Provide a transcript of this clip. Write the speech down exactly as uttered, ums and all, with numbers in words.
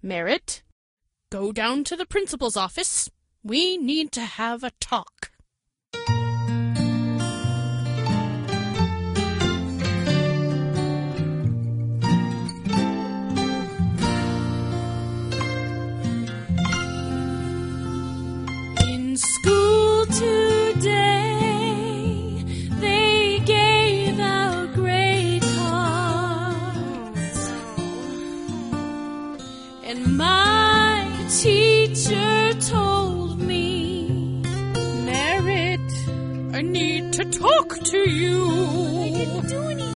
Merritt, go down to the principal's office. We need to have a talk. In school today, they gave out grade cards, and my teacher told me, Merritt, I need to talk to you.